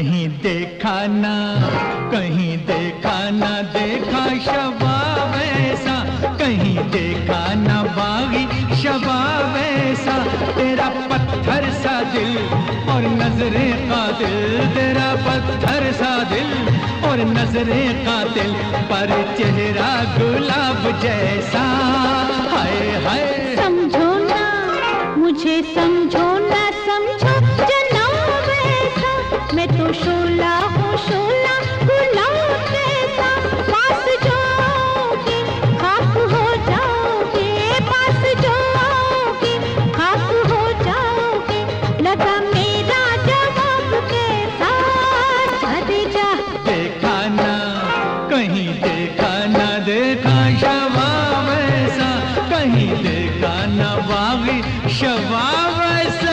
कहीं देखा ना, कहीं देखा ना देखा शबाब ऐसा, कहीं देखा ना बागी शबाब ऐसा। तेरा पत्थर सा दिल और नजरे कातिल, तेरा पत्थर सा दिल और नजरे कातिल, पर चेहरा गुलाब जैसा। हाय हाय समझो ना मुझे, समझो ना समझो जनाब ऐसा, मैं तो शोला हूँ शोला गुलाब जैसा। पास जाओगे खाक हो जाओगे, पास जाओगे खाक हो जाओगे। लगा मेरा जवाब कैसा, अरे जा। देखा ना, कहीं देखा ना देखा शबाब ऐसा, कहीं देखा ना बागी शबाब ऐसा।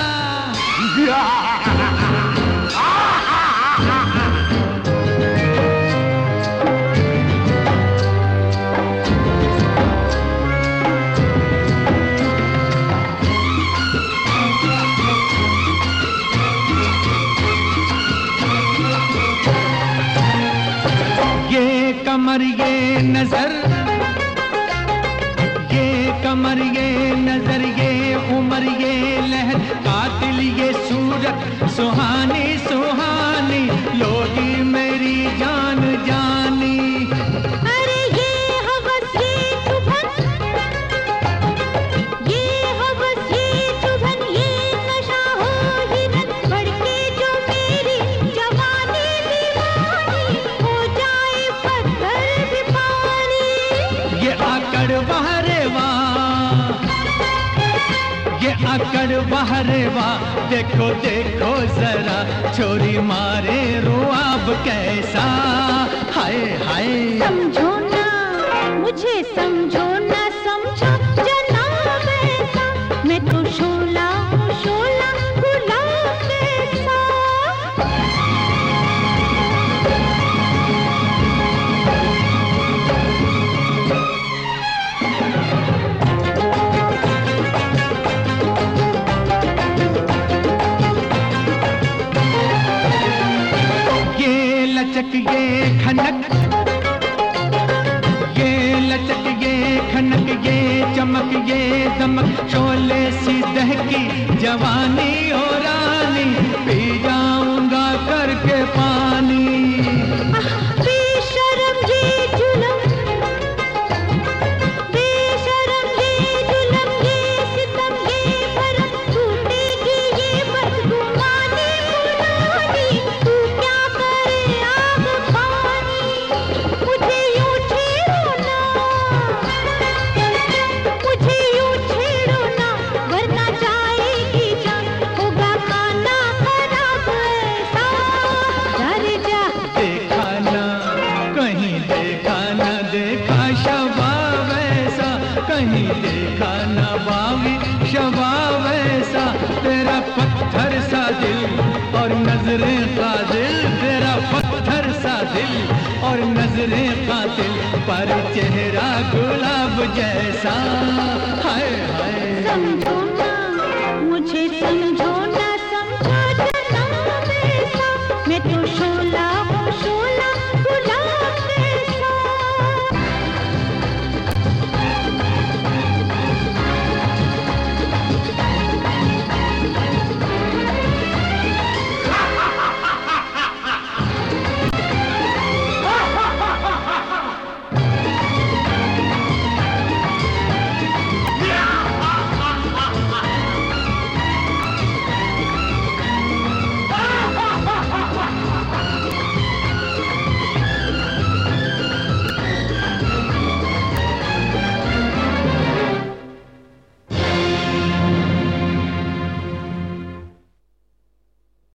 ये कमर ये नजर, ये कमर ये नजर, ये उमर ये लहर, कातिल ये सूरत सुहानी सुहानी, लोगी मेरी जान जानी। अरे ये हवस ये चुभन, ये हवस ये चुभन, ये नशा हो हिरन, भड़के जो मेरी जवानी दीवानी, हो जाए पत्थर भी पानी। ये आकड़ बहरे वाह, ये आकड़ बहरे वाह, देखो देखो जरा छोरी मारे रुआब कैसा। हाय हाय समझो ना मुझे, समझो ना समझो जनाब ऐसा, मैं तो शोला हूँ शोला गुलाब जैसा। ये लचक ये खनक, ये लचक ये खनक, ये चमक ये दमक, शोले सी दहकी जवानी हो रानी, पी जाऊंगा करके पानी। बेशरम ये जुलम, बेशरम ये जुलम, ये सितम ये भरम, टूटेगी ये बदगुमानी पुरानी, तू क्या करे आग पानी। मुझे यूं छेड़ो ना, मुझे यूं छेड़ो ना, वरना जाएगी जान, होगा खाना खराब ऐसा। डर जा। देखा ना, कहीं देखा ना देखा शबाब ऐसा, कहीं देखा ना बागी शबाब ऐसा। तेरा पत्थर सा दिल और नजरे कातिल, तेरा पत्थर सा दिल और नजरे कातिल, पर चेहरा गुलाब जैसा। हाय हाय समझो ना मुझे, समझो